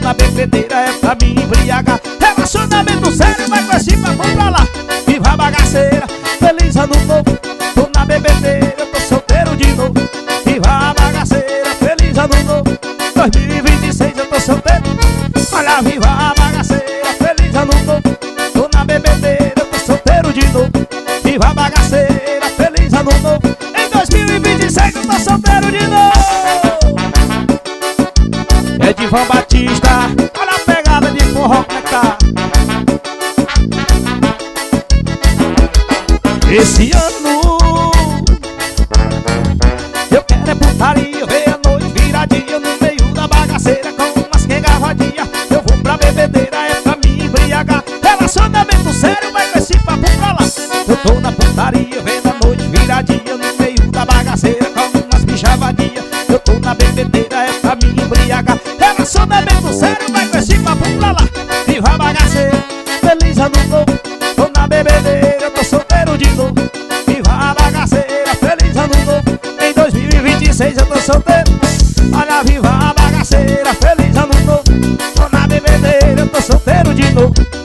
na bebedeira é pra me embriagar. Relacionamento sério, vai com esse papo pra lá. Viva a bagaceira, feliz ano novo. Tô na bebedeira, eu tô solteiro de novo. Viva a bagaceira, feliz ano novo. 2026 eu tô solteiro. Olha, viva a bagaceira, feliz ano novo. Tô na bebedeira, eu tô solteiro de novo. Viva a bagaceira, feliz ano novo. Em 2026 eu tô solteiro de novo. É Divan Batista, olha a pegada de forró como é que tá. Esse ano eu quero é putaria, ver a noite viradinha no meio da bagaceira com umas quengarradinhas. Eu vou pra bebedeira, é pra me embriagar. Relacionamento sério, vai com esse papo pra lá. Eu tô na putaria, vendo a noite viradinha no meio da bagaceira com umas bichavadinhas. Eu tô na bebedeira, é pra me embriagar. Relacionamento sério, vai com esse papo pra lá. Viva a bagaceira, feliz ano novo. Tô na bebedeira, eu tô solteiro de novo. Viva a bagaceira, feliz ano novo. Em 2026 eu tô solteiro. Olha, viva a bagaceira, feliz ano novo. Tô na bebedeira, eu tô solteiro de novo.